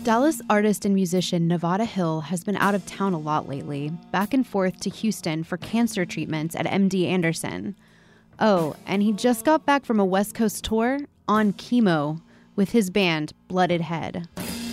Dallas artist and musician Nevada Hill has been out of town a lot lately, back and forth to Houston for cancer treatments at MD Anderson. Oh, and he just got back from a West Coast tour on chemo with his band Blooded Head.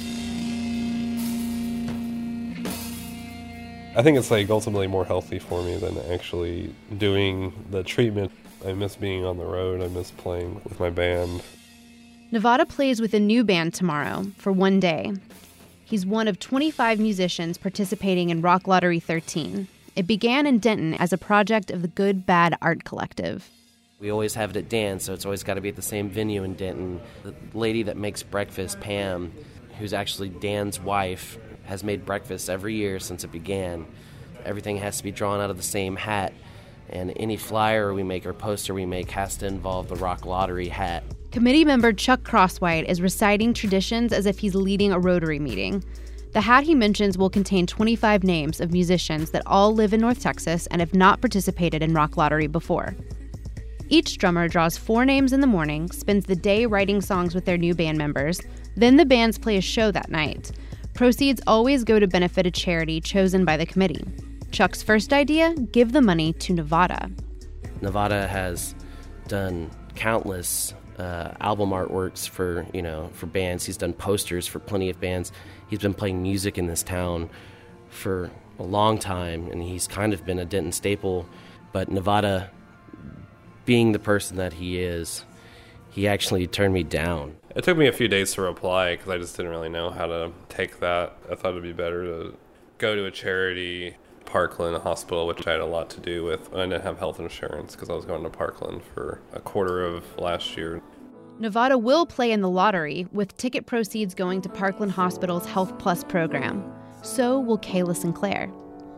I think it's ultimately more healthy for me than actually doing the treatment. I miss being on the road. I miss playing with my band. Nevada plays with a new band tomorrow for one day. He's one of 25 musicians participating in Rock Lottery 13. It began in Denton as a project of the Good Bad Art Collective. We always have it at Dan's, so it's always got to be at the same venue in Denton. The lady that makes breakfast, Pam, who's actually Dan's wife, has made breakfast every year since it began. Everything has to be drawn out of the same hat, and any flyer we make or poster we make has to involve the Rock Lottery hat. Committee member Chuck Crosswhite is reciting traditions as if he's leading a Rotary meeting. The hat he mentions will contain 25 names of musicians that all live in North Texas and have not participated in Rock Lottery before. Each drummer draws 4 names in the morning, spends the day writing songs with their new band members, then the bands play a show that night. Proceeds always go to benefit a charity chosen by the committee. Chuck's first idea, give the money to Nevada. Nevada has done countless album artworks for bands. He's done posters for plenty of bands. He's been playing music in this town for a long time, and he's kind of been a Denton staple. But Nevada, being the person that he is, he actually turned me down. It took me a few days to reply because I just didn't really know how to take that. I thought it'd be better to go to a charity, Parkland Hospital, which I had a lot to do with. I didn't have health insurance because I was going to Parkland for a quarter of last year. Nevada will play in the lottery, with ticket proceeds going to Parkland Hospital's Health Plus program. So will Kayla Sinclair.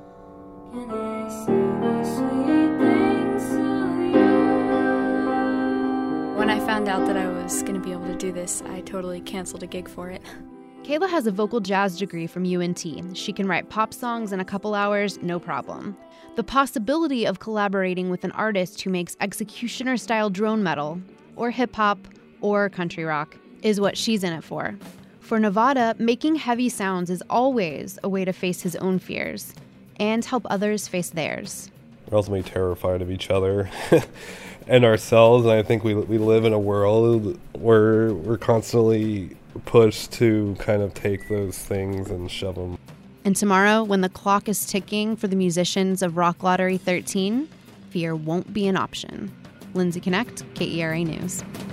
When I found out that I was going to be able to do this, I totally canceled a gig for it. Kayla has a vocal jazz degree from UNT. She can write pop songs in a couple hours, no problem. The possibility of collaborating with an artist who makes executioner-style drone metal, or hip-hop, or country rock, is what she's in it for. For Nevada, making heavy sounds is always a way to face his own fears and help others face theirs. We're ultimately terrified of each other and ourselves, and I think we live in a world where we're constantly pushed to kind of take those things and shove them. And tomorrow, when the clock is ticking for the musicians of Rock Lottery 13, fear won't be an option. Lindsay Connect, KERA News.